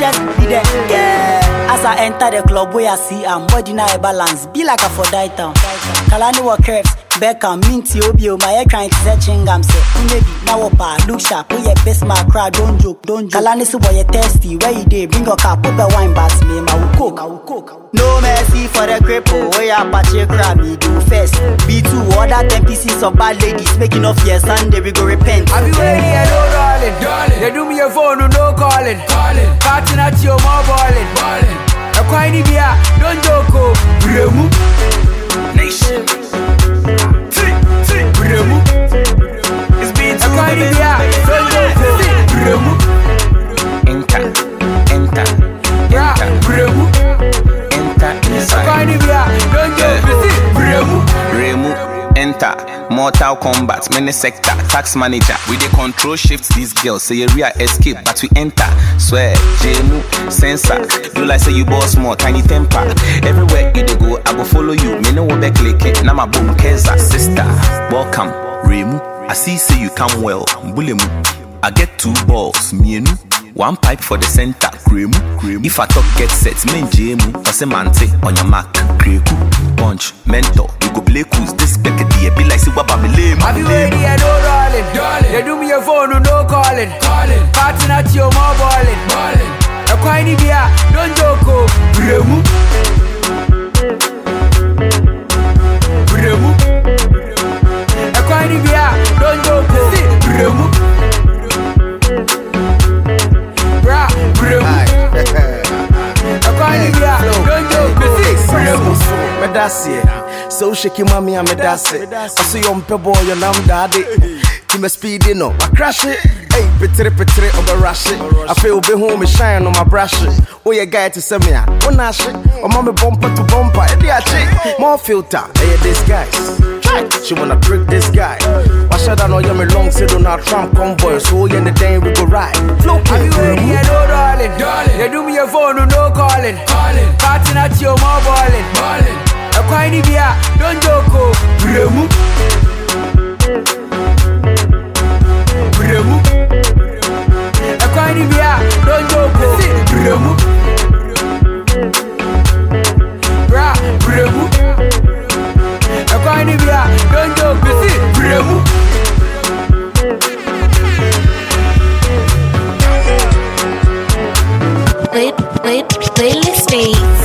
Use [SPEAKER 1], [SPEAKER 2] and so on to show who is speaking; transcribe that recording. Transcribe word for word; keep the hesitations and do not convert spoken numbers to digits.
[SPEAKER 1] just be there. Yeah. As I enter the club where I see I'm body now a balance. Be like a for die town. Kalani wa curves. Beckham, Minty, Obio, my trying to set chingam say, maybe now opa, look sharp, put your best my crowd, don't joke, don't joke. Kalani so boy thirsty, where you dey, bring your cup, put the wine bass me, I will cook, I will cook. No mercy for the cripple, where you patchy crab, me do first. B two, order ten pieces of bad ladies, making off your Sunday, we go repent.
[SPEAKER 2] I be ready, hello darling, darling. They do me a phone, no calling, calling. Parting at your more balling, balling. A quiny beer, don't joke, Bremu Nation. Bremu It's been too many years. Bremu
[SPEAKER 3] Enter, enter, enter.
[SPEAKER 2] Bremu
[SPEAKER 3] Enter inside.
[SPEAKER 2] Bremu
[SPEAKER 3] Bremu enter. Mortal Kombat, many sector, tax manager. We dey control shifts these girls. Say area escape, but we enter. Swear, Jemu, sensor. You like say you boss more, tiny temper. Everywhere you dey go, I go follow you. Me no one back clicking. Now my boom Keza, sister. Welcome, Remu. I see say you come well. Mbulemu. I get two balls, mienu. One pipe for the center, Kremu, Kremu. If I talk get set, men Jemu, Osemante, on your mark, Kreku, Punch, Mentor, you go play coos, this Beckety, be like Siwa Babylame.
[SPEAKER 2] I be ready, hello darling, darling. They do me a phone, no calling, calling. Parting at your more balling, balling. A quiny beer, don't joke, Bremu Bremu A quiny beer, don't joke, Bremu
[SPEAKER 4] So shaky mommy, I'm a dassy. I see you on pebble, your name daddy. Team a speed, you know, I crash it. Hey, petri petri, over rush it. I feel be home, and shine on my brush. Oh, your guy to send me out. Oh, nash it. Oh, mommy bumper to bumper. Eddie, I check. More filter. Hey, this guys. She wanna trick this guy. Why should I know you're me long say do not Trump convoy? So in the day we go ride. Flow
[SPEAKER 2] I be ready, hello darling, darling. They do me a phone, no calling, calling. Parting at your more balling, balling. A quiny beer, don't joke, Bremu Bremu A quiny beer, don't joke, Bremu Bra, Bremu A quiny beer, don't joke, Bremu
[SPEAKER 5] Play, play, playlist.